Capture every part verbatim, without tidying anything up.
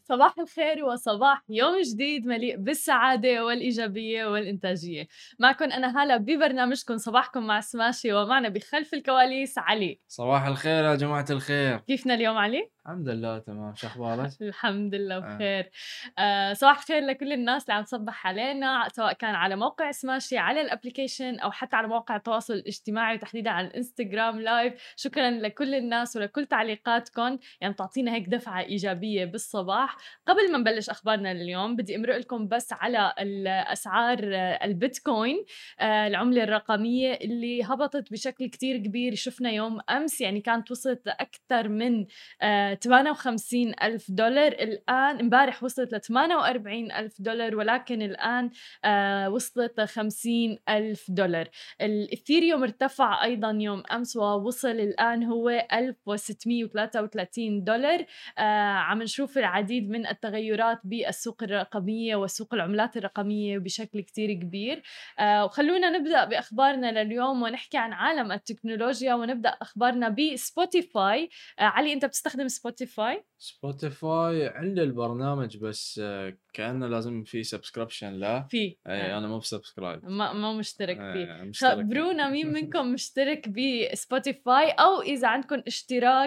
صباح الخير وصباح يوم جديد مليء بالسعادة والإيجابية والإنتاجية. معكم أنا هالة ببرنامجكم صباحكم مع سماشي، ومعنا بخلف الكواليس علي. صباح الخير يا جماعة الخير. كيفنا اليوم علي؟ الحمد لله تمام، شو أخبارك؟ الحمد لله آه. بخير. آه، صباح الخير لكل الناس اللي عم تصبح علينا، سواء كان على موقع سماشي على الابليكيشن أو حتى على مواقع التواصل الاجتماعي وتحديدا على الانستغرام لايف. شكرا لكل الناس ولكل تعليقاتكم، يعني بتعطينا هيك دفعة إيجابية بالصباح. قبل ما نبلش أخبارنا لليوم بدي أمرق لكم بس على الأسعار، آه، البيتكوين، آه، العملة الرقمية اللي هبطت بشكل كتير كبير. شفنا يوم أمس يعني كانت وصلت لأكثر من آآ ثمانية وخمسين ألف دولار. الآن امبارح وصلت لثمانية وأربعين ألف دولار، ولكن الآن آآ وصلت لخمسين ألف دولار. الإثيريوم ارتفع أيضًا يوم أمس ووصل الآن هو ألف وستمية وثلاثة وثلاثين دولار. آآ عم نشوف العديد من التغيرات بالسوق الرقمية وسوق العملات الرقمية بشكل كتير كبير. آآ وخلّونا نبدأ بأخبارنا لليوم ونحكي عن عالم التكنولوجيا، ونبدأ أخبارنا بSpotify. آآ علي، أنت بتستخدم Spotify؟ سبوتيفاي عندي البرنامج بس آه، كأنه لازم في سبسكريبشن له. في اي آه. انا مو بسبسكرايب. ما ما مشترك فيه. مشترك فيه. خبرونا مين منكم مشترك بسبوتيفاي، أو إذا عندكم اشتراك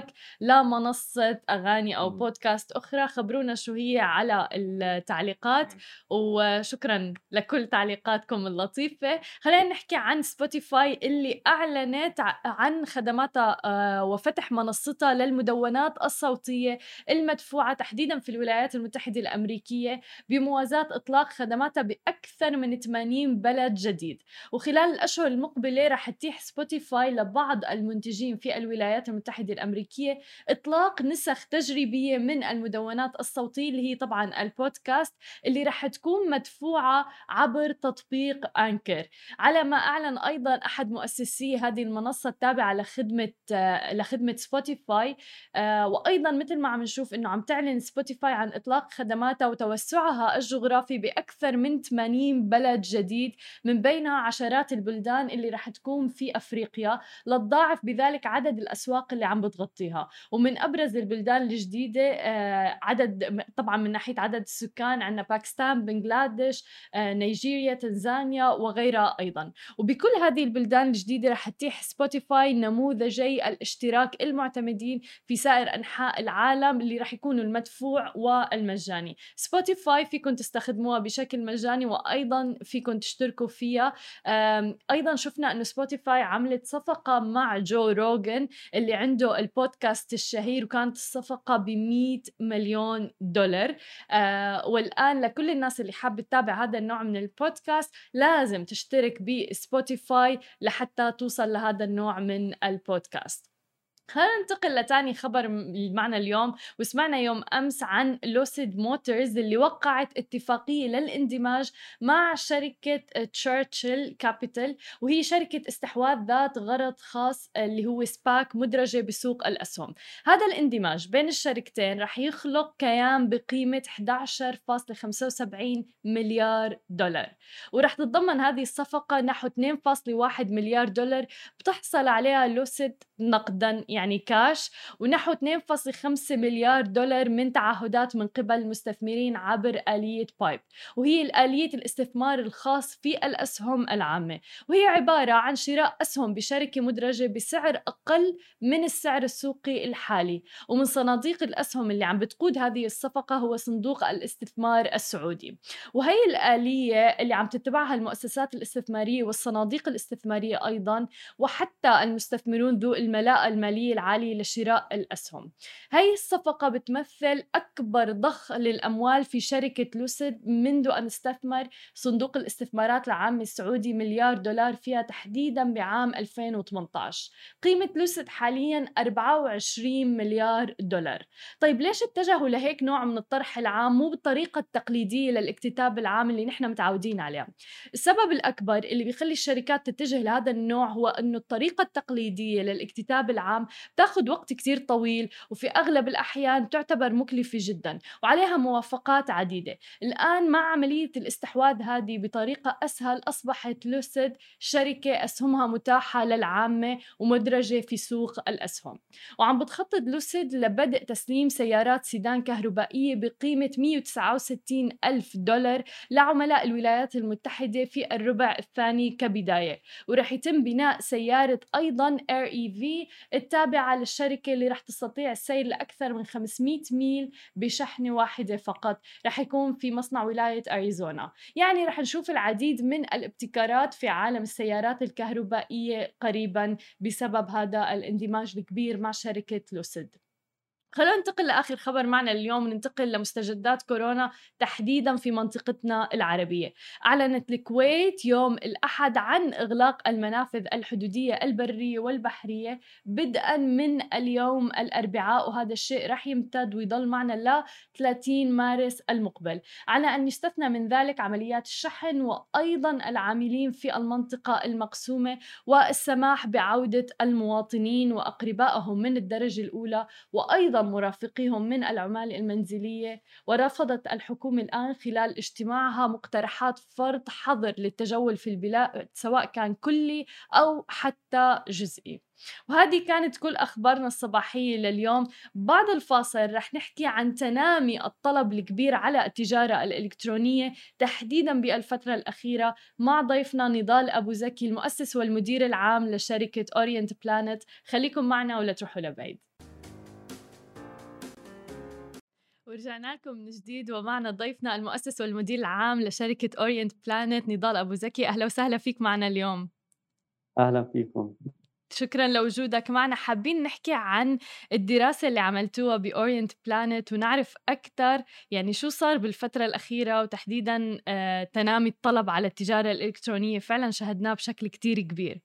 لمنصة أغاني أو مم. بودكاست أخرى خبرونا شو هي على التعليقات. مم. وشكرا لكل تعليقاتكم اللطيفة. خلينا نحكي عن سبوتيفاي اللي أعلنت ع- عن خدماتها، آه، وفتح منصتها للمدونات الصوتية المدفوعة تحديدا في الولايات المتحدة الأمريكية، بموازاة إطلاق خدماتها بأكثر من ثمانين بلد جديد. وخلال الأشهر المقبلة رح تتيح سبوتيفاي لبعض المنتجين في الولايات المتحدة الأمريكية إطلاق نسخ تجريبية من المدونات الصوتية اللي هي طبعا البودكاست، اللي رح تكون مدفوعة عبر تطبيق أنكر. على ما أعلن أيضا أحد مؤسسي هذه المنصة التابعة لخدمة آه، لخدمة سبوتيفاي. آه، وأيضا مثل ما عم نشوف إنه عم تعلن سبوتيفاي عن إطلاق خدماتها وتوسعها الجغرافي بأكثر من ثمانين بلد جديد، من بينها عشرات البلدان اللي رح تكون في أفريقيا، لتضاعف بذلك عدد الأسواق اللي عم بتغطيها. ومن أبرز البلدان الجديدة، آه، عدد طبعا من ناحية عدد السكان، عندنا باكستان، بنغلاديش، آه، نيجيريا، تنزانيا وغيرها أيضا. وبكل هذه البلدان الجديدة رح تتيح سبوتيفاي نموذجي الاشتراك المعتمدين في سائر أنحاء العالم، اللي رح يكونوا المدفوع والمجاني. سبوتيفاي فيكم تستخدموها بشكل مجاني، وأيضا فيكم تشتركوا فيها. أم، أيضا شفنا أنه سبوتيفاي عملت صفقة مع جو روغن اللي عنده البودكاست الشهير، وكانت الصفقة بمئة مليون دولار. آه والآن لكل الناس اللي حابة تتابع هذا النوع من البودكاست لازم تشترك بسبوتيفاي لحتى توصل لهذا النوع من البودكاست. خلينا ننتقل لتاني خبر م- معنا اليوم. وسمعنا يوم أمس عن لوسيد موتورز اللي وقعت اتفاقية للاندماج مع شركة تشرشل كابيتال، وهي شركة استحواذ ذات غرض خاص اللي هو سباك مدرجة بسوق الأسهم. هذا الاندماج بين الشركتين رح يخلق كيان بقيمة إحدى عشر فاصلة خمسة وسبعين مليار دولار، ورح تتضمن هذه الصفقة نحو اثنين فاصلة واحد مليار دولار بتحصل عليها لوسيد نقداً يعني كاش، ونحو اثنين فاصلة خمسة مليار دولار من تعهدات من قبل المستثمرين عبر آلية بايب، وهي الآلية الاستثمار الخاص في الأسهم العامة. وهي عبارة عن شراء أسهم بشركة مدرجة بسعر أقل من السعر السوقي الحالي. ومن صناديق الأسهم اللي عم بتقود هذه الصفقة هو صندوق الاستثمار السعودي. وهي الآلية اللي عم تتبعها المؤسسات الاستثمارية والصناديق الاستثمارية أيضاً، وحتى المستثمرون ذو الملاءة المالية العالية لشراء الأسهم. هاي الصفقة بتمثل أكبر ضخ للأموال في شركة لوسيد منذ أن استثمر صندوق الاستثمارات العام السعودي مليار دولار فيها تحديداً بعام ألفين وثمانية عشر. قيمة لوسيد حالياً أربعة وعشرين مليار دولار. طيب ليش اتجهوا لهيك نوع من الطرح العام مو بالطريقة التقليدية للاكتتاب العام اللي نحن متعودين عليها؟ السبب الأكبر اللي بيخلي الشركات تتجه لهذا النوع هو أنه الطريقة التقليدية للاكتتاب العام بتاخد وقت كتير طويل وفي أغلب الأحيان تعتبر مكلفة جدا وعليها موافقات عديدة. الآن مع عملية الاستحواذ هذه بطريقة أسهل أصبحت لوسيد شركة أسهمها متاحة للعامة ومدرجة في سوق الأسهم. وعم بتخطط لوسيد لبدء تسليم سيارات سيدان كهربائية بقيمة مئة وتسعة وستين ألف دولار لعملاء الولايات المتحدة في الربع الثاني كبداية. ورح يتم بناء سيارة أيضاً إر إي في التابعة للشركة اللي رح تستطيع السير لأكثر من خمسمئة ميل بشحنة واحدة فقط. رح يكون في مصنع ولاية أريزونا. يعني رح نشوف العديد من الابتكارات في عالم السيارات الكهربائية قريباً بسبب هذا الاندماج الكبير مع شركة لوسيد. خلونا ننتقل لآخر خبر معنا اليوم، ننتقل لمستجدات كورونا تحديداً في منطقتنا العربية. أعلنت الكويت يوم الأحد عن إغلاق المنافذ الحدودية البرية والبحرية بدءاً من اليوم الأربعاء، وهذا الشيء رح يمتد ويضل معنا ل ثلاثين مارس المقبل، على أن يستثنى من ذلك عمليات الشحن وأيضاً العاملين في المنطقة المقسومة، والسماح بعودة المواطنين وأقربائهم من الدرجة الأولى وأيضاً مرافقيهم من العمال المنزلية. ورفضت الحكومة الآن خلال اجتماعها مقترحات فرض حظر للتجول في البلاد سواء كان كلي أو حتى جزئي. وهذه كانت كل أخبارنا الصباحية لليوم. بعد الفاصل رح نحكي عن تنامي الطلب الكبير على التجارة الإلكترونية تحديداً بالفترة الأخيرة مع ضيفنا نضال أبو زكي المؤسس والمدير العام لشركة أورينت بلانت. خليكم معنا ولا تروحوا لبعيد. ورجعنا لكم من جديد ومعنا ضيفنا المؤسس والمدير العام لشركة أورينت بلانت نضال أبو زكي. أهلا وسهلا فيك معنا اليوم. أهلا فيكم. شكرا لوجودك معنا. حابين نحكي عن الدراسة اللي عملتوها بأورينت بلانت ونعرف أكثر يعني شو صار بالفترة الأخيرة وتحديدا آه، تنامي الطلب على التجارة الإلكترونية فعلا شهدناه بشكل كتير كبير.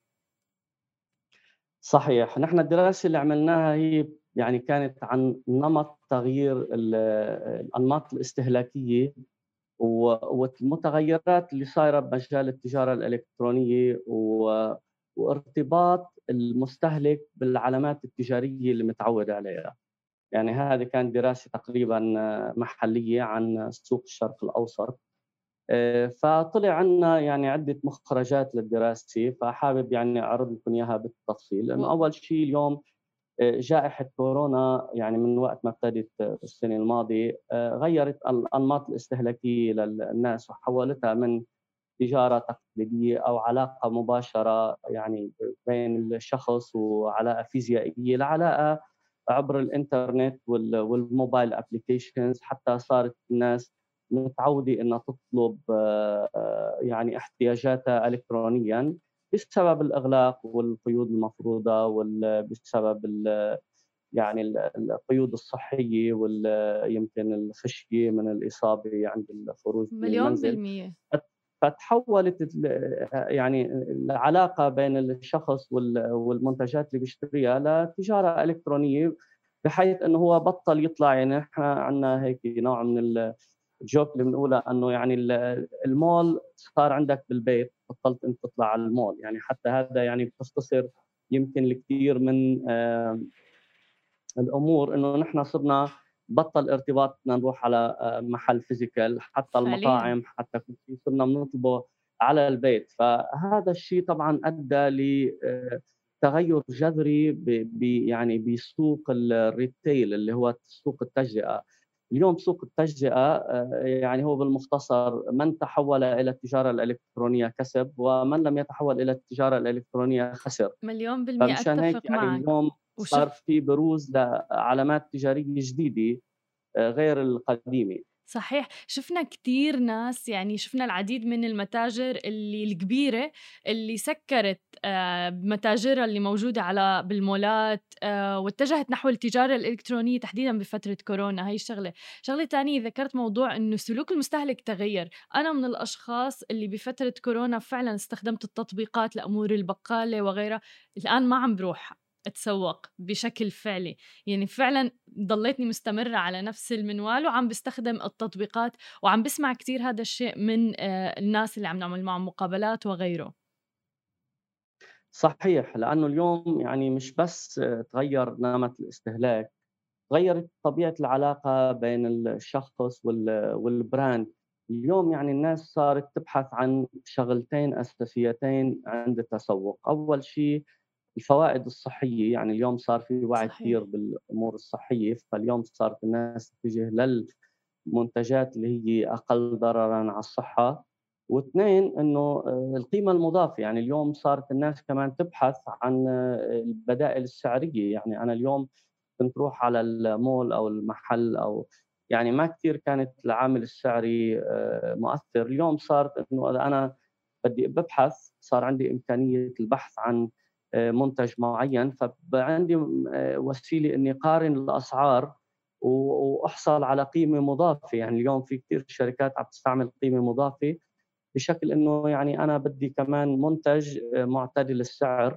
صحيح، نحن الدراسة اللي عملناها هي يعني كانت عن نمط تغيير الأنماط الاستهلاكية والمتغيرات اللي صايرة بمجال التجارة الإلكترونية وارتباط المستهلك بالعلامات التجارية اللي متعود عليها. يعني هذه كانت دراسة تقريبا محلية عن سوق الشرق الأوسط. فطلع عنا يعني عدة مخرجات للدراسة، فحابب يعني أعرض لكم إياها بالتفصيل. لأنه أول شيء اليوم جائحة كورونا يعني من وقت ما ابتدت السنة الماضية غيرت الأنماط الاستهلاكية للناس وحولتها من تجارة تقليدية أو علاقة مباشرة يعني بين الشخص وعلاقة فيزيائية لعلاقة عبر الإنترنت والموبايل أبليكيشنز، حتى صارت الناس متعودة إنها تطلب يعني احتياجاتها إلكترونياً بسبب الإغلاق والقيود المفروضة وبسبب يعني القيود الصحية ويمكن الخشية من الإصابة عند الخروج من مليون المنزل. بالمية. فتحولت يعني العلاقة بين الشخص والمنتجات اللي بيشتريها لتجارة إلكترونية، بحيث إنه هو بطل يطلع. يعني إحنا عندنا هيك نوع من الجوك اللي بنقولها إنه يعني المول صار عندك بالبيت، بطلت أنت تطلع على المول. يعني حتى هذا يعني بتختصر يمكن الكثير من الأمور، إنه نحن صرنا بطل ارتباطنا نروح على محل فيزيكال، حتى فعليا. المطاعم حتى كل شيء صرنا بنطلبه على البيت. فهذا الشيء طبعا أدى لتغير جذري ب يعني بسوق الريتيل اللي هو سوق التجزئة. اليوم سوق التجزئة يعني هو بالمختصر من تحول إلى التجارة الإلكترونية كسب، ومن لم يتحول إلى التجارة الإلكترونية خسر. مليون بالمية فمشان هيك أتفق يعني معك. اليوم صار وشوف في بروز لعلامات تجارية جديدة غير القديمة. صحيح، شفنا كتير ناس، يعني شفنا العديد من المتاجر اللي الكبيرة اللي سكرت آه، متاجرها اللي موجودة على بالمولات آه، واتجهت نحو التجارة الإلكترونية تحديداً بفترة كورونا. هاي الشغلة. شغلة تانية ذكرت موضوع إنه سلوك المستهلك تغير. أنا من الأشخاص اللي بفترة كورونا فعلاً استخدمت التطبيقات لأمور البقالة وغيرها. الآن ما عم بروح أتسوق بشكل فعلي، يعني فعلاً ضليتني مستمرة على نفس المنوال وعم بستخدم التطبيقات، وعم بسمع كتير هذا الشيء من آه، الناس اللي عم نعمل معهم مقابلات وغيره. صحيح، لأنه اليوم يعني مش بس تغيّر نمط الاستهلاك، غيّرت طبيعة العلاقة بين الشخص وال والbrand. اليوم يعني الناس صارت تبحث عن شغلتين أساسيتين عند التسوق، أول شي الفوائد الصحية، يعني اليوم صار في وعي كبير صحيح. بالأمور الصحية، فاليوم صارت الناس تتجه للمنتجات اللي هي أقل ضررًا على الصحة. واثنين إنه آآ القيمة المضافة، يعني اليوم صارت الناس كمان تبحث عن آه، البدائل السعرية. يعني أنا اليوم كنت روح على المول أو المحل أو يعني ما كتير كانت العامل السعري آآ مؤثّر. اليوم صارت إنه إذا أنا بدي بابحث، صار عندي إمكانية البحث عن آآ منتج معيّن، فبقى عندي م آآ وسيلة إني قارن الأسعار و وأحصل على قيمة مضافة. يعني اليوم في كتير شركات عم تستعمل قيمة مضافة بشكل إنه يعني أنا بدي كمان منتج آآ معتدل السعر.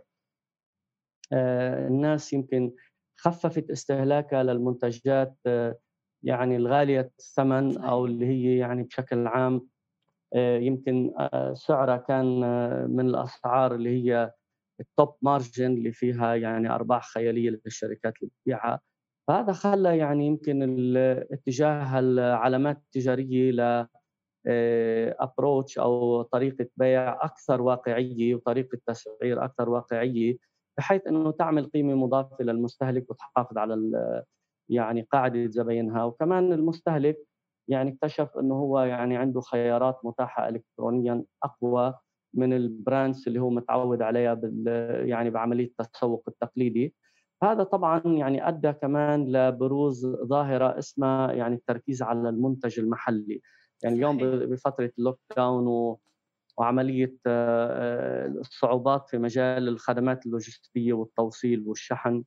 آآ الناس يمكن خفّفت استهلاكها للمنتجات آه، يعني الغالية الثمن أو صحيح. اللي هي يعني بشكل عام آآ يمكن آآ سعرها كان آه، من الأسعار اللي هي الtop margin اللي فيها يعني أرباح خيالية للشركات اللي بتبيعها. فهذا خلّى يعني يمكن ال اتجاه العلامات التجارية ل آآ approach أو طريقة بيع أكثر واقعية وطريقة تسعير أكثر واقعية، بحيث إنه تعمل قيمة مضافة للمستهلك وتحافظ على ال يعني قاعدة زباينها. وكمان المستهلك يعني اكتشف إنه هو يعني عنده خيارات متاحة إلكترونيًا أقوى من الbrands اللي هو متعوّد عليها بال يعني بعملية التسوق التقليدي. هذا طبعًا يعني أدّى كمان لبروز ظاهرة اسمها يعني التركيز على المنتج المحلي. يعني اليوم ب صحيح. بفترة الlockdown و وعملية آآ الصعوبات في مجال الخدمات اللوجستية والتوصيل والشحن،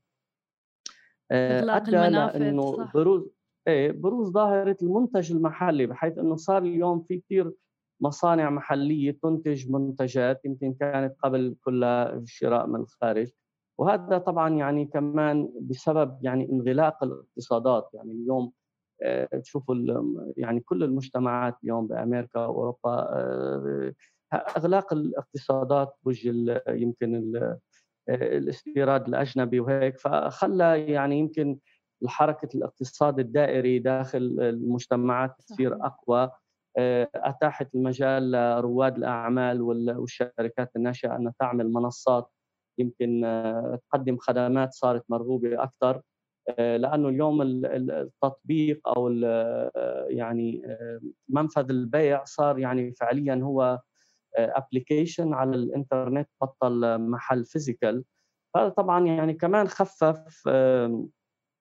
آآ إغلاق أدّى المنافذ، لإنه صح. بروز إيه، بروز ظاهرة المنتج المحلي، بحيث إنه صار اليوم في كتير مصانع محلية تنتج منتجات يمكن كانت قبل كلّها شراء من الخارج. وهذا طبعًا يعني كمان بسبب يعني انغلاق الاقتصادات. يعني اليوم آآ تشوفوا ال يعني كل المجتمعات اليوم بأمريكا وأوروبا آآ إغلاق الاقتصادات بوجه ال يمكن ال آآ الاستيراد الأجنبي وهيك، فخلّى يعني يمكن حركة الاقتصاد الدائري داخل المجتمعات تصير صحيح. أقوى. آآ أتاحت المجال لرواد الأعمال وال والشركات الناشئة أنها تعمل منصات يمكن آه، تقدم خدمات صارت مرغوبة أكتر. آآ لأنه اليوم ال ال التطبيق أو ال آه، يعني آآ منفذ البيع صار يعني فعليًا هو آآ application على الإنترنت، بطّل محل physical. هذا طبعًا يعني كمان خفّف آمم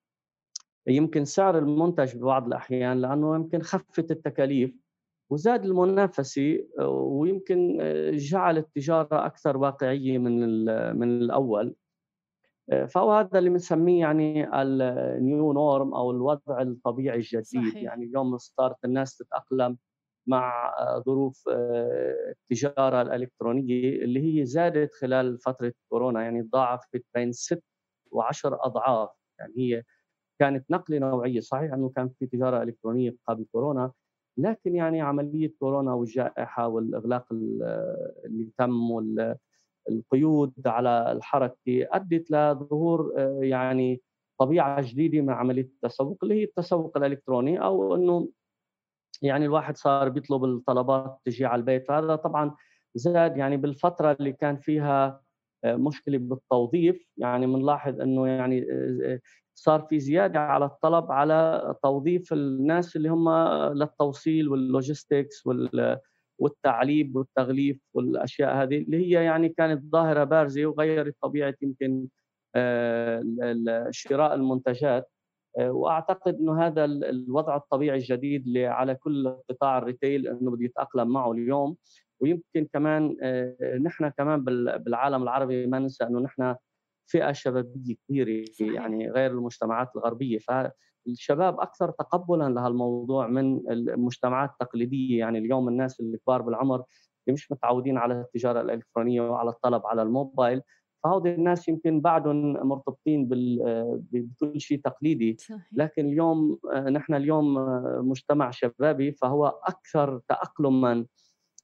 يمكن سعر المنتج ببعض الأحيان، لأنه يمكن خفّت التكاليف وزاد المنافسة آه، ويمكن آآ جعل التجارة أكثر واقعية من ال من الأول. آآ فهو هذا اللي بنسميه يعني الnew norm أو الوضع الطبيعي الجديد. صحيح. يعني اليوم صارت الناس تتأقلم مع آآ ظروف آآ التجارة الإلكترونية اللي هي زادت خلال فترة كورونا، يعني تضاعفت بين ستة وعشرة أضعاف. يعني هي كانت نقلة نوعية. صحيح إنه كان في تجارة إلكترونية قبل كورونا، لكن يعني عملية كورونا والجائحة والإغلاق ال اللي تم وال القيود على الحركة أدت لظهور آآ يعني طبيعة جديدة من عملية التسوق، اللي هي التسوق الإلكتروني، أو إنه يعني الواحد صار بيطلب الطلبات تيجي على البيت. فهذا طبعًا زاد يعني بالفترة اللي كان فيها آآ مشكلة بالتوظيف. يعني بنلاحظ إنه يعني آآ صار في زيادة على الطلب على توظيف الناس اللي هم للتوصيل والlogistics وال والتعليب والتغليف والأشياء هذه، اللي هي يعني كانت ظاهرة بارزة وغيّرت طبيعة يمكن آآ ال ال شراء المنتجات. آآ وأعتقد إنه هذا ال الوضع الطبيعي الجديد اللي على كل قطاع الretail إنه بده يتأقلم معه اليوم. ويمكن كمان آآ نحن كمان بال بالعالم العربي ما ننسى إنه نحن فئة شبابية كبيرة صحيح. يعني غير المجتمعات الغربية، فالشباب أكثر تقبُّلًا لهالموضوع من المجتمعات التقليدية. يعني اليوم الناس الكبار بالعمر اللي مش متعودين على التجارة الإلكترونية وعلى الطلب على الموبايل، فهودي الناس يمكن بعدٌ مرتبطين بال بكل شيء تقليدي. صحيح. لكن اليوم آآ نحن اليوم آه، مجتمع شبابي، فهو أكثر تأقلمًا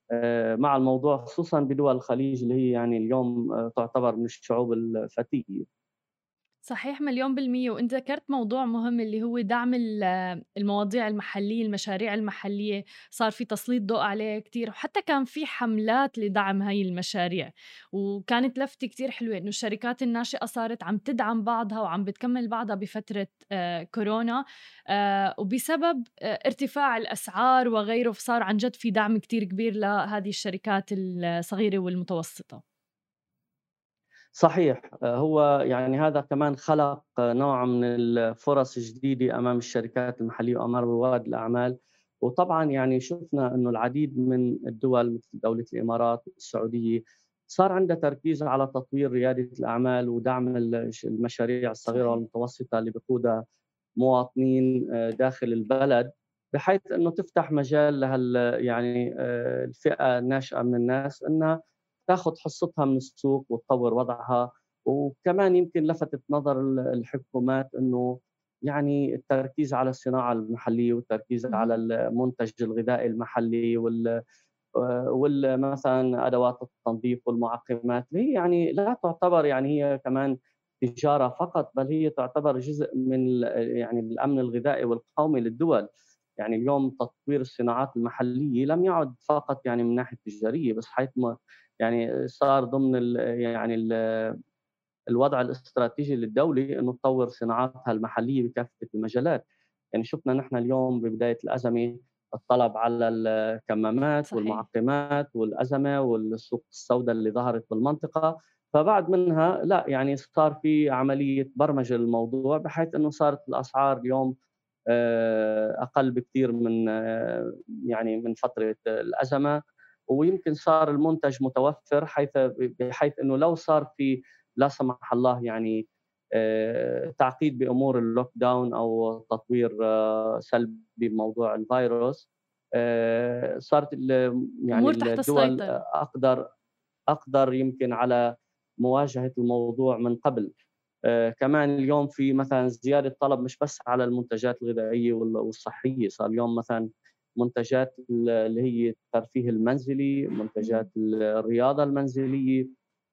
آآ مع الموضوع، خصوصًا بدول الخليج اللي هي يعني اليوم آآ تعتبر من الشعوب الفتية. صحيح مليون بالمِيّة، وأنت ذكرت موضوع مهم اللي هو دعم ال المواضيع المحلية، المشاريع المحلية، صار في تسليط ضوء عليه كتير، وحتى كان في حملات لدعم هاي المشاريع، وكانت لفتة كتير حلوة إنه الشركات الناشئة صارت عم تدعم بعضها وعم بتكمّل بعضها بفترة آآ كورونا، آآ وبسبب آآ ارتفاع الأسعار وغيره، فصار عن جد في دعم كتير كبير لهذه الشركات الصغيرة والمتوسطة. صحيح، آآ هو يعني هذا كمان خلق آه، نوع من الفرص الجديدة أمام الشركات المحلية وأمام رواد الأعمال. وطبعًا يعني شُفنا إنه العديد من الدول مثل دولة الإمارات والسعودية صار عندها تركيز على تطوير ريادة الأعمال ودعم ال ش المشاريع الصغيرة صحيح. والمتوسطة اللي بيقودها مواطنين آآ داخل البلد، بحيث إنه تفتح مجال لهال يعني آآ الفئة الناشئة من الناس إنها تاخُد حصّتها من السوق وتطوّر وضعها. وكمان يمكن لفتت نظر ال الحكومات إنه يعني التركيز على الصناعة المحلية والتركيز على اهم. المنتج الغذائي المحلي وال آآ وال مثلًا أدوات التنضيف والمعقّمات، اللي هي يعني لا تعتبر يعني هي كمان تجارة فقط، بل هي تعتبر جزء من ال يعني الأمن الغذائي والقومي للدول. يعني اليوم تطوير الصناعات المحلية لم يعد فقط يعني من الناحية التجارية بس، حيث ما يعني صار ضمن ال يعني ال الوضع الاستراتيجي للدولة إنه تطوّر صناعاتها المحلية بكافة المجالات. يعني شُفنا نحن اليوم ببداية الأزمة الطلب على الكمامات صحيح. والمعقّمات والأزمة والسوق السودا اللي ظهرت بالمنطقة، فبعد منها لأ، يعني صار في عملية برمجة للموضوع بحيث إنه صارت الأسعار اليوم آآ أقل بكتير من آه، يعني من فترة الأزمة. ويمكن صار المنتج متوفّر حيث ب بحيث إنه لو صار في لا سمح الله يعني آآ تعقيد بأمور الlockdown أو تطوير آه، سلبي بموضوع الفيروس، آآ صارت ال يعني أمور تحت الدول السيطرة. أقدر أقدر يمكن على مواجهة الموضوع من قبل. آآ كمان اليوم في مثلًا زيادة طلب مش بس على المنتجات الغذائية وال والصحية، صار اليوم مثلًا منتجات ال اللي هي الترفيه المنزلي، منتجات إمم. ال الرياضة المنزلية،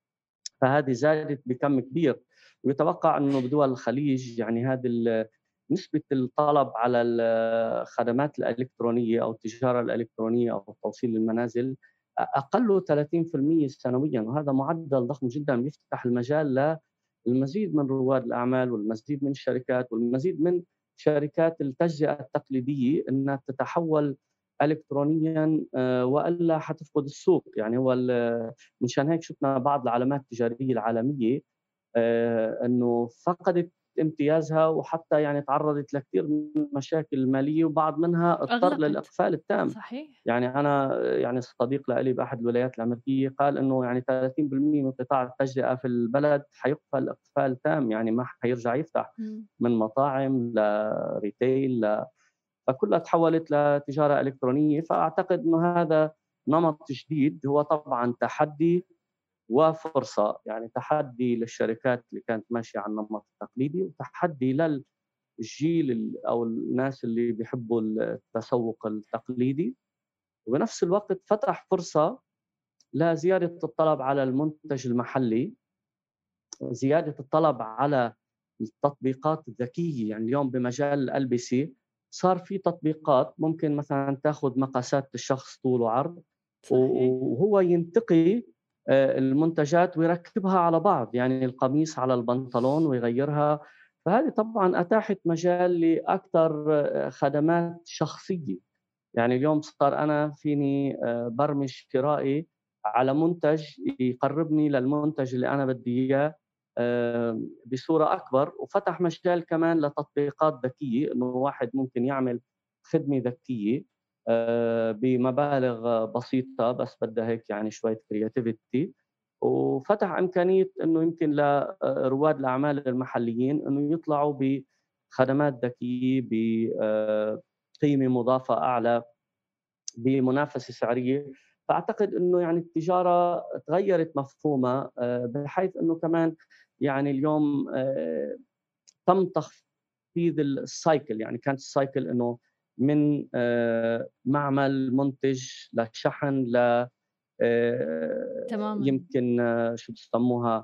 فهذه زادت بكم كبير. ويتوقع إنه بدول الخليج يعني هذه ال نسبة الطلب على الخدمات الإلكترونية أو التجارة الإلكترونية أو توصيل المنازل أ أقله ثلاثين بالمئة سنويًا، وهذا معدل ضخم جدًا بيفتح المجال للمزيد من رواد الأعمال والمزيد من الشركات والمزيد من شركات التجزئة التقليدية إنها تتحول إلكترونيًا آآ وإلا حتفقد السوق. يعني هو ال مشان هيك شُفنا بعض العلامات التجارية العالمية آآ إنه فقدت امتيازها وحتى يعني تعرّضت لكثير من المشاكل المالية وبعض منها اضطر أغلقت. للإقفال التام. صحيح. يعني أنا يعني صديق لإلي بأحد الولايات الأمريكية قال إنه يعني ثلاثين بالمئة من قطاع التجزئة في البلد حيُقفل إقفال تام، يعني ما حيرجع يفتح، إمم. من مطاعم لretail ل فكلها تحوّلت لتجارة إلكترونية. فأعتقد إنه هذا نمط جديد هو طبعًا تحدي وفرصة. يعني تحدي للشركات اللي كانت ماشية على النمط التقليدي، وتحدي للجيل ال أو الناس اللي بيحبّوا التسوق التقليدي، وبنفس الوقت فتح فرصة لزيادة الطلب على المنتج المحلي، زيادة الطلب على التطبيقات الذكية. يعني اليوم بمجال الألبسة صار في تطبيقات ممكن مثلًا تاخد مقاسات الشخص طول وعرض و صحيح. وهو ينتقي آآ المنتجات ويركّبها على بعض، يعني القميص على البنطلون ويغيّرها. فهذه طبعًا أتاحت مجال لأكثر آه، خدمات شخصية. يعني اليوم صار أنا فيني آآ برمج شرائي على منتج يقرّبني للمنتج اللي أنا بدي إياه آآ بصورة أكبر. وفتح مجال كمان لتطبيقات ذكية، إنه واحد ممكن يعمل خدمة ذكية آآ بمبالغ بسيطة بس بدها هيك يعني شوية creativity. وفتح إمكانية إنه يمكن لرواد الأعمال المحليين إنه يطلعوا بخدمات ذكية ب آآ قيمة مضافة أعلى بمنافسة سعرية. فأعتقد إنه يعني التجارة تغيّرت مفهومها آآ بحيث إنه كمان يعني اليوم آآ تم تخفيض الcycle. يعني كانت الcycle إنه من آه، معمل منتج للشحن ل آه، تماما. يمكن آه، شو بسموها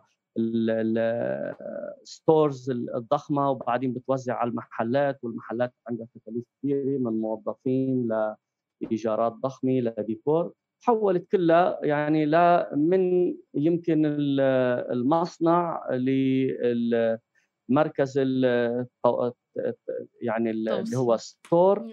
الستورز الضخمه، وبعدين بتوزع على المحلات، والمحلات عندها تكاليف كبيره من موظفين لايجارات ضخمه لديكور. تحولت كلها يعني ل من يمكن ال- المصنع للمركز ال- يعني اللي هو توصيل. ستور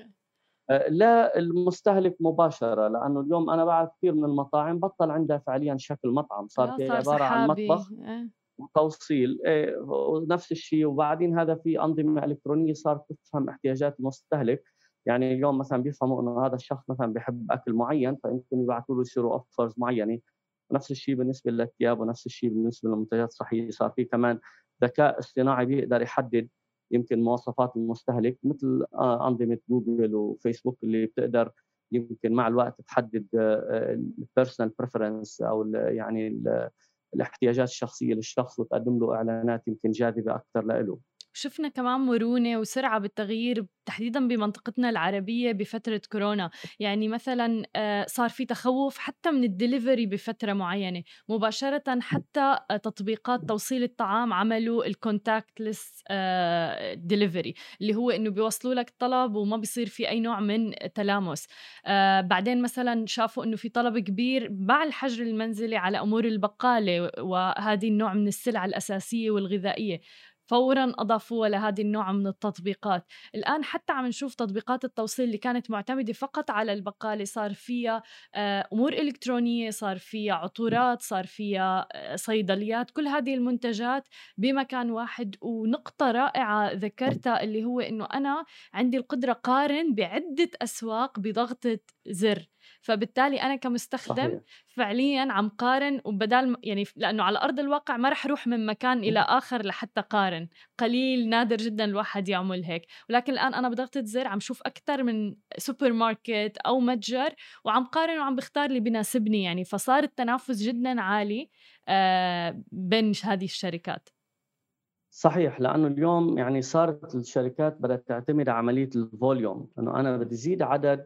للمستهلك مباشرة. لأنه اليوم أنا بعرف كثير من المطاعم بطل عندها فعليا شكل مطعم، صارت اه هي صار عبارة عن سحابي. مطبخ آه. وتوصيل. إيه، ونفس الشيء. وبعدين هذا في أنظمة إلكترونية صارت تفهم احتياجات المستهلك. يعني اليوم مثلا بيفهموا انه هذا الشخص مثلا بيحب اكل معين، فيمكن يبعثوا له يصيروا اوفرز معينه. نفس الشيء بالنسبه للثياب، ونفس الشيء بالنسبه للمنتجات الصحيه. صار في كمان ذكاء اصطناعي بيقدر يحدد يمكن مواصفات المستهلك، مثل آه، انظمه جوجل وفيسبوك اللي بتقدر يمكن مع الوقت تحدد البيرسونال بريفرنس او ال يعني ال الاحتياجات الشخصيه للشخص، وتقدم له اعلانات يمكن جاذبه اكثر له. شفنا كمان مرونة وسرعة بالتغيير تحديدا بمنطقتنا العربية بفترة كورونا. يعني مثلا آه، صار في تخوف حتى من الدليفري بفترة معينة مباشرة. حتى آه، تطبيقات توصيل الطعام عملوا الكونتاكتلس دليفري، اللي هو انه بيوصلوا لك طلب وما بيصير في اي نوع من تلامس. آه، بعدين مثلا شافوا انه في طلب كبير مع الحجر المنزلي على امور البقالة وهذه النوع من السلع الأساسية والغذائية، فورا أضافوها لهذه النوع من التطبيقات. الآن حتى عم نشوف تطبيقات التوصيل اللي كانت معتمدة فقط على البقالة صار فيها آه، أمور إلكترونية، صار فيها عطورات، صار فيها آه، صيدليات، كل هذه المنتجات بمكان واحد. ونقطة رائعة ذكرتها اللي هو إنه أنا عندي القدرة قارن بعدة أسواق بضغطة زر. فبالتالي أنا كمستخدم صحيح. فعليا عم قارن، وبدال يعني لأنه على أرض الواقع ما رح روح من مكان إلى آخر لحتى قارن، قليل نادر جدا الواحد يعمل هيك. ولكن الآن أنا بضغطة زر عم شوف أكثر من سوبر ماركت أو متجر وعم قارن وعم بختار اللي بناسبني. يعني فصار التنافس جدا عالي آه بين هذه الشركات. صحيح، لانه اليوم يعني صارت الشركات بدات تعتمد على عمليه الفوليوم، انه انا بدي زيد عدد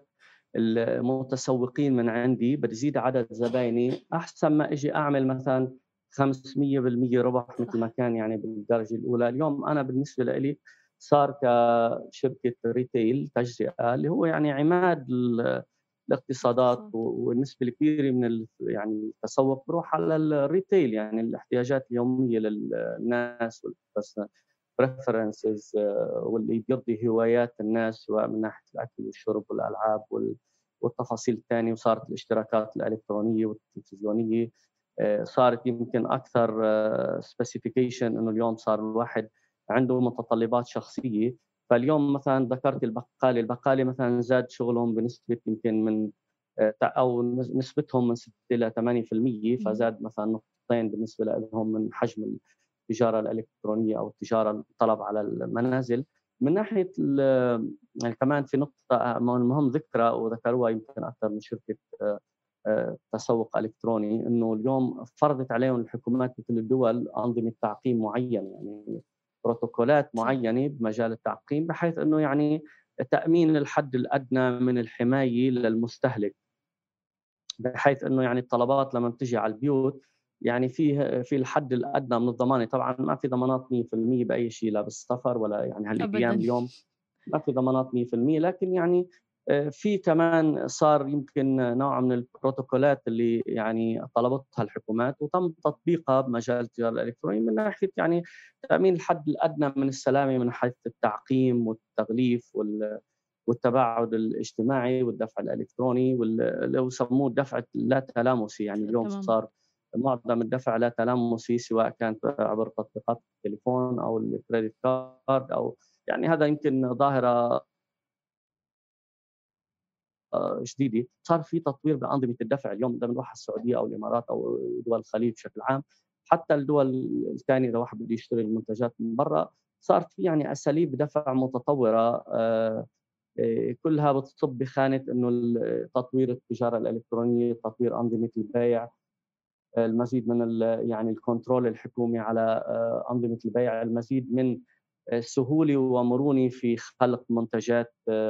المتسوقين من عندي، بدي زيد عدد زبايني، احسن ما اجي اعمل مثلا خمسمية بالمية ربح مثل ما كان يعني بالدرجه الاولى. اليوم انا بالنسبه لي صار كشركه ريتيل تجزئه اللي هو يعني عماد الاقتصادات، اقتصاد. والنسبه الكبيره من ال- يعني التسوق بروح على الريتيل، يعني الاحتياجات اليوميه للناس والبريفرنسز، واللي بيرضي هوايات الناس سواء من ناحيه الاكل والشرب والالعاب وال- والتفاصيل الثانيه. وصارت الاشتراكات الالكترونيه والتلفزيونيه آه، صارت يمكن اكثر سبيسيفيكيشن، انه اليوم صار الواحد عنده متطلبات شخصيه. فاليوم مثلا ذكرت البقاله، البقاله مثلا زاد شغلهم بنسبه يمكن من آه، او نسبتهم من ستة الى ثمانية بالمية، مهم. فزاد مثلا نقطتين بالنسبه لهم من حجم التجاره الالكترونيه او التجاره الطلب على المنازل. من ناحيه يعني كمان في نقطه مهم ذكرى وذكروها يمكن اكثر من شركه آه، آه، تسوق الكتروني، انه اليوم فرضت عليهم الحكومات مثل الدول انظمه تعقيم معينه، يعني بروتوكولات صح. معينه بمجال التعقيم، بحيث انه يعني تامين الحد الادنى من الحمايه للمستهلك، بحيث انه يعني الطلبات لما بتجي على البيوت يعني في في الحد الادنى من الضمانه. طبعا ما في ضمانات مية بالمية باي شيء، لا بالسفر ولا يعني هالايام أبدا. اليوم ما في ضمانات مية بالمية، لكن يعني آه، في كمان صار يمكن نوع من البروتوكولات اللي يعني طلبتها الحكومات وتم تطبيقها بمجال التجاره الالكترونيه، من ناحيه يعني تامين الحد الادنى من السلامه من حيث التعقيم والتغليف وال والتباعد الاجتماعي والدفع الالكتروني، واللي يسموه الدفع اللا تلامسي. يعني اليوم تمام. صار معظم الدفع لا تلامسي، سواء كانت عبر تطبيقات التليفون او الكريدت كارد، او يعني هذا يمكن ظاهره جديده. صار في تطوير بانظمه الدفع اليوم، اذا بنروح على السعوديه او الامارات او دول الخليج بشكل عام، حتى الدول الثانيه اذا واحد بده يشتري المنتجات من برا، صارت في يعني اساليب دفع متطوره آه، إيه، كلها بتصب بخانه انه تطوير التجاره الالكترونيه، تطوير انظمه البيع، المزيد من ال- يعني الكنترول الحكومي على آه، انظمه البيع، المزيد من السهوله ومرونه في خلق منتجات آه،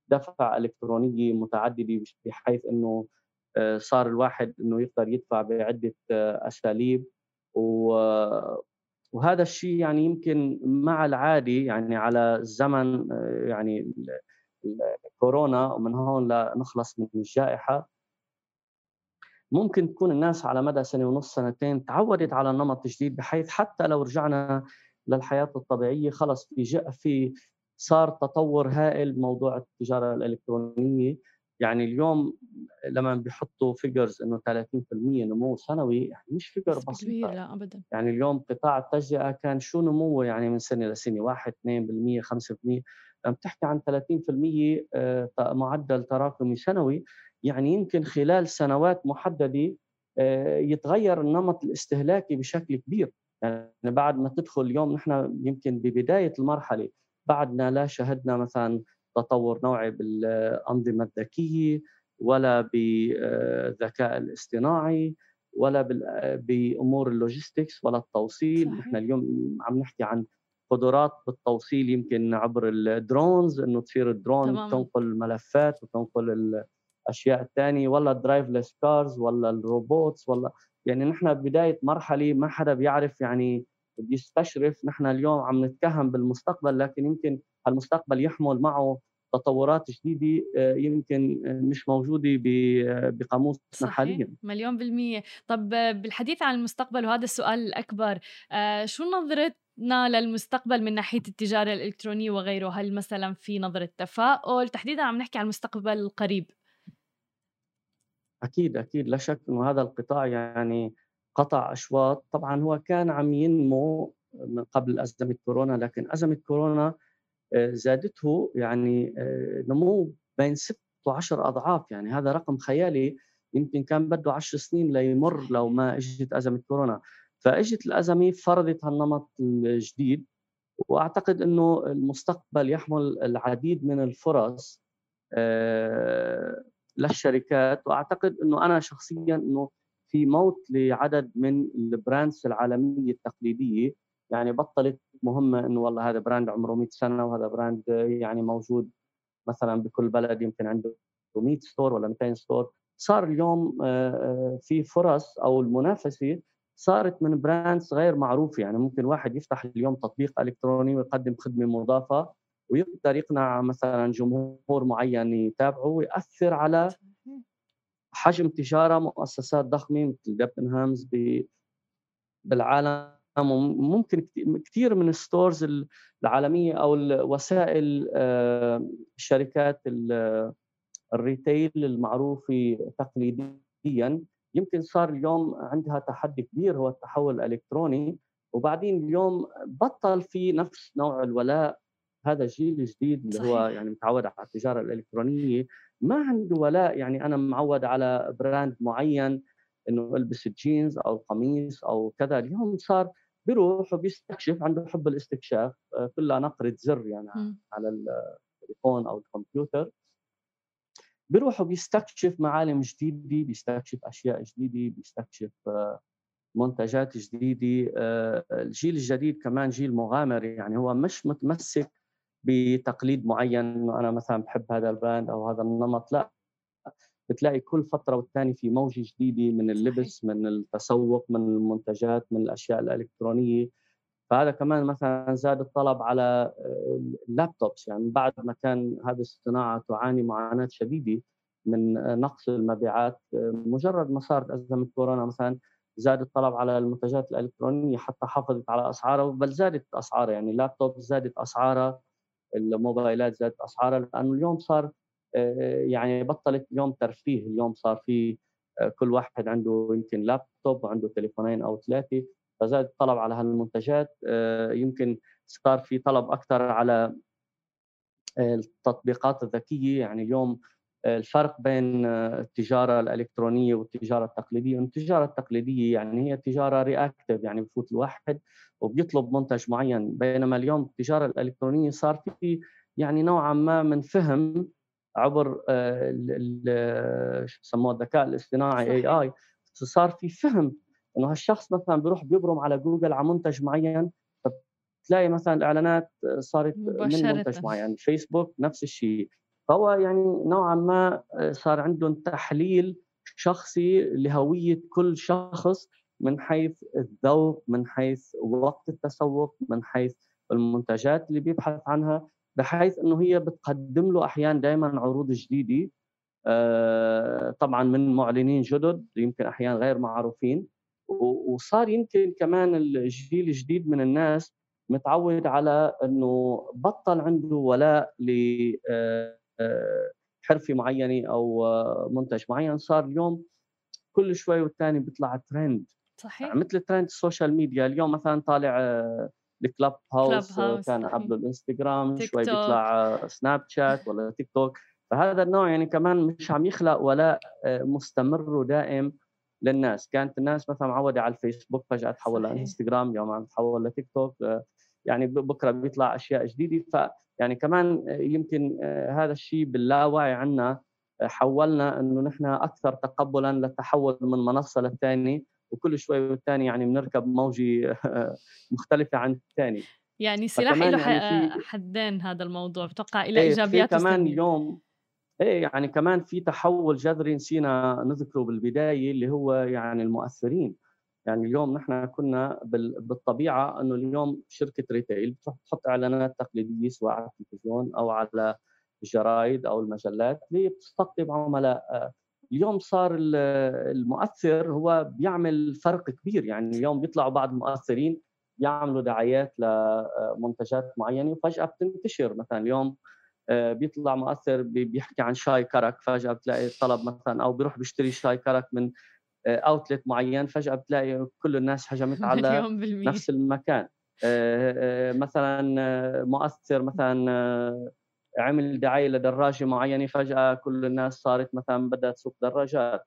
دفع إلكترونية متعددة، بش بحيث إنه آآ صار الواحد إنه يقدر يدفع بعدة آه، أساليب. و وهذا الشيء يعني يمكن مع العادي يعني على الزمن، آآ يعني ال ال الكورونا، ومن هون لنخلص من الجائحة، ممكن تكون الناس على مدى سنة ونُص، سنتين تعوّدت على النمط الجديد، بحيث حتى لو رجعنا للحياة الطبيعية خلص في ج في صار تطوّر هائل بموضوع التجارة الإلكترونية. يعني اليوم لمّا بيحطّوا figures إنه ثلاثين بالمئة نمو سنوي، يعني مش figure نسبة كبيرة، بسيطة. لا أبدًا. يعني اليوم قطاع التجزئة كان شو نموه يعني من سنة لسنة واحد، اثنين بالمئة، خمسة بالمئة، لمّا بتحكي عن ثلاثين بالمئة آآ ت معدل تراكمي سنوي، يعني يمكن خلال سنوات محددة آآ يتغيّر النمط الاستهلاكي بشكل كبير. يعني بعد ما تدخل اليوم نحن يمكن ببداية المرحلة، بعدنا لا شهدنا مثلًا تطوّر نوعي بالأنظمة الذكية، ولا بالذكاء الاصطناعي، ولا بال بأمور اللوجيستكس ولا التوصيل. نحن صحيح. اليوم عم نحكي عن قدرات بالتوصيل يمكن عبر الدرونز، إنه تصير الدرون تمامًا. تنقل الملفات وتنقل الأشياء التانية، والّا الdriveless cars والّا الروبوتس، والّا يعني نحن ببداية مرحلة ما حدا بيعرف يعني بيستشرف. نحن اليوم عم نتكهّن بالمستقبل، لكن يمكن هالمستقبل يحمل معه تطورات جديدة آآ يمكن مش موجودة ب بقاموسنا صحيح، حاليًا. مليون بالمِيّة. طَب بالحديث عن المستقبل وهذا السؤال الأكبر، آآ شو نظرتنا للمستقبل من ناحية التجارة الإلكترونية وغيره؟ هل مثلًا في نظرة تفاؤل؟ تحديدًا عم نحكي عن المستقبل القريب. أكيد، أكيد، لا شك إنه هذا القطاع يعني قطع أشواط. طبعًا هو كان عم ينمو من قبل أزمة كورونا، لكن أزمة كورونا آآ زادته يعني آآ نمو بين ستة وعشرة أضعاف. يعني هذا رقم خيالي، يمكن كان بده عشر سنين ليمُر لو صحيح. ما إجت أزمة كورونا. فإجت الأزمة فرضت هالنمط الجديد، وأعتقد إنه المستقبل يحمل العديد من الفرص آآ للشركات. وأعتقد إنه أنا شخصيًا إنه في موت لعدد من الbrands العالمية التقليدية. يعني بطّلت مهمة إنه والله هذا brand عمره مئة سنة، وهذا brand يعني موجود مثلًا بكل بلد يمكن عنده مئة store والّا مئتين store. صار اليوم آآ آآ في فرص، أو المنافسة صارت من brands غير معروفة. يعني ممكن واحد يفتح اليوم تطبيق إلكتروني ويقدم خدمة مضافة، ويقدر يقنع مثلًا جمهور معين يتابعه، ويأثّر على صحيح. حجم تجارة مؤسسات ضخمة مثل Debenhams ب بالعالم. وممكن كت كتير من الstores ال العالمية، أو الوسائل آآ الشركات ال الretail المعروفة تقليديًا، يمكن صار اليوم عندها تحدي كبير هو التحول الإلكتروني. وبعدين اليوم بطّل في نفس نوع الولاء. هذا الجيل الجديد اللي هو صحيح. يعني متعوّد على التجارة الإلكترونية ما عنده ولاء. يعني أنا معوّد على brand معيّن إنه ألبس الجينز أو القميص أو كذا. اليوم صار بيروح وبيستكشف، عنده حُب الاستكشاف. آآ كلّها نقرة زر يعني إمم. على التليفون أو الكمبيوتر. بيروح وبيستكشف معالم جديدة، بيستكشف أشياء جديدة، بيستكشف آه، منتجات جديدة. آآ الجيل الجديد كمان جيل مغامر، يعني هو مش متمسك بتقليد معيّن إنه أنا مثلًا باحب هذا الbrand أو هذا النمط. لأ، بتلاقي كل فترة والتانية في موجة جديدة من صحيح. اللبس، من التسوق، من المنتجات، من الأشياء الإلكترونية. فهذا كمان مثلًا زاد الطلب على آآ الlaptops. يعني بعد ما كان هذه الصناعة تعاني معاناة شديدة من آه، نقص المبيعات، آه، مجرد ما صارت أزمة كورونا مثلًا زاد الطلب على المنتجات الإلكترونية حتى حافظت على أسعارها، بل زادت أسعارها. يعني الlaptop زادت أسعارها، الموبايلات زادت أسعارها، لأنه اليوم صار آآ يعني بطّلت اليوم ترفيه. اليوم صار في آآ كل واحد عنده يمكن لابتوب وعنده تليفونين أو ثلاثة. فزاد الطلب على هالمنتجات. آآ يمكن صار في طلب أكتر على آآ التطبيقات الذكية. يعني اليوم آآ الفرق بين آه، التجارة الإلكترونية والتجارة التقليدية، إنه التجارة التقليدية يعني هي تجارة reactive، يعني بفوت الواحد وبيطلب منتج معين. بينما اليوم التجارة الإلكترونية صار في يعني نوعًا ما من فهم عبر آآ ال ال شو بسموه الذكاء الاصطناعي صحيح. إيه آي. صار في فهم إنه هالشخص مثلًا بيروح بيبرم على جوجل على منتج معين، تلاقي مثلًا الإعلانات صارت من منتج مباشرةً. معين. فيسبوك نفس الشيء، فهو يعني نوعًا ما آآ صار عندهم تحليل شخصي لهوية كل شخص من حيث الذوق، من حيث وقت التسوق، من حيث المنتجات اللي بيبحث عنها، بحيث إنه هي بتقدم له أحيانًا دايمًا عروض جديدة آآ طبعًا من مُعلنين جُدد، يمكن أحيانًا غير معروفين، و وصار يمكن كمان الجيل الجديد من الناس متعوّد على إنه بطّل عنده ولاء ل آآ حرفة معيّنة أو آه، منتج معيّن، صار اليوم كل شوي والتاني بيطلع trend صحيح. مثل trend السوشيال ميديا. اليوم مثلًا طالع الكلاب كلاب هاوس، هاوس كان صحيح. قبله الإنستجرام، تيك شوي توك. بيطلع سناب شات والّا تيك توك. فهذا النوع يعني كمان مش عم يخلق ولاء آآ مستمر ودائم للناس. كانت الناس مثلًا معوّدة على الفيسبوك، فجأة تحوّل صحيح. لإنستجرام، اليوم عم تتحوّل لتيك توك، آآ يعني ب بكرة بيطلع أشياء جديدة. فيعني كمان آه، يمكن آآ هذا الشيء باللاوعي عنا آآ حوّلنا إنه نحن أكثر تقبُّلًا للتحوّل من منصة للتانية، وكل شوي والتاني يعني بنركب موجة مختلفة عن التاني. يعني سلاح إله فكمان ح يعني في حدين هذا الموضوع، باتوقع إله إيه، في إيجابيات كمان وسلبيات. اليوم إيه، يعني كمان في تحوّل جذري نسينا نذكره بالبداية اللي هو يعني المؤثرين. يعني اليوم نحن كنا بال بالطبيعة إنه اليوم شركة retail بتروح تحط إعلانات تقليدية سواء على التلفزيون أو على الجرايد أو المجلات اللي هي بتستقطب عملاء. آه، اليوم صار ال المؤثر هو بيعمل فرق كبير. يعني اليوم بيطلعوا بعض المؤثرين يعملوا دعايات لمنتجات معينة وفجأة بتنتشر. مثلًا اليوم آآ بيطلع مؤثر بي بيحكي عن شاي كرك، فجأة بتلاقي طلب مثلًا، أو بيروح بيشتري شاي كرك من آآ outlet معيّن، فجأة بتلاقي كل الناس هجمت على مليون بالمية. نفس المكان. آآ آآ مثلًا آه، مؤثر مثلًا آه، عمل دعاية لدراجة معيّنة، فجأة كل الناس صارت مثلًا بدها تسوق دراجات.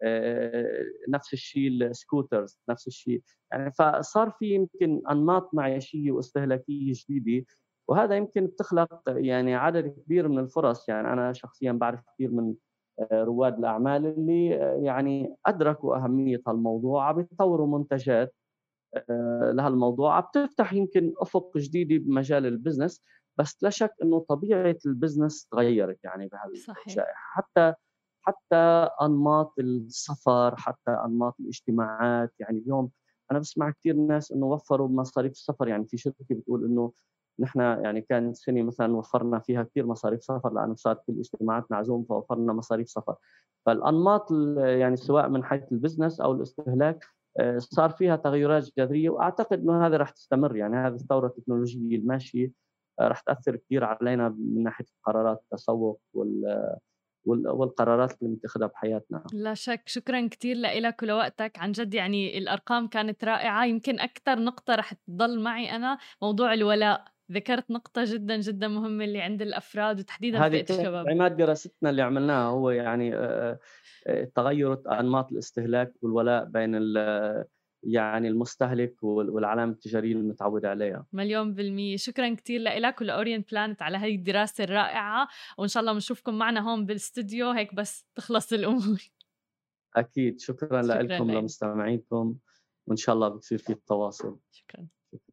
آآ نفس الشيء الscooters، نفس الشيء. يعني فصار في يمكن أنماط معيشية واستهلاكية جديدة، وهذا يمكن بتخلق يعني عدد كبير من الفرص. يعني أنا شخصيًا باعرف كثير من آآ رواد الأعمال اللي آه، يعني أدركوا أهمية هالموضوع، عم يطوّروا منتجات آآ لهالموضوع، عم تفتح يمكن أفق جديدة بمجال الbusiness. بس لا شك إنه طبيعة الbusiness تغيّرت يعني صحيح. بهالجائحة. حتى حتى أنماط السفر، حتى أنماط الاجتماعات. يعني اليوم أنا باسمع كتير ناس إنه وفّروا بمصاريف السفر. يعني في شركة بتقول إنه نحن يعني كان سنة مثلًا وفّرنا فيها كتير مصاريف سفر لأنه صارت كل اجتماعاتنا معزوم، فوفّرنا مصاريف سفر. فالأنماط ال يعني سواء من حيث الbusiness أو الاستهلاك آآ صار فيها تغيُّرات جذرية، وأعتقد إنه هذا راح تستمر. يعني هذه الثورة التكنولوجية الماشية آآ راح تأثّر كتير علينا من ناحية قرارات التسوق وال وال والقرارات اللي بنتخذها بحياتنا. لا شك، شكرًا كتير لإلك ولوقتك، عن جد يعني الأرقام كانت رائعة. يمكن أكتر نقطة رح تضل معي أنا موضوع الولاء، ذكرت نقطة جدًا، جدًا مهمة اللي عند الأفراد وتحديدًا هذه فئة كانت الشباب. عماد دراستنا اللي عملناها، هو يعني آآ آآ تغيُّر أنماط الاستهلاك والولاء بين ال يعني المستهلك وال والعلامة التجارية المتعوّد عليها. مليون بالمية، شكرًا كتير لإلك ولأورينت بلانت على هاي الدراسة الرائعة، وإن شاء الله بنشوفكم معنا هون بالإستوديو هيك بس تخلص الأمور. أكيد، شكرًا شكرًا لإلكم لإلك. ولمستمعينكم، وإن شاء الله بتصير في تواصل. شكرًا.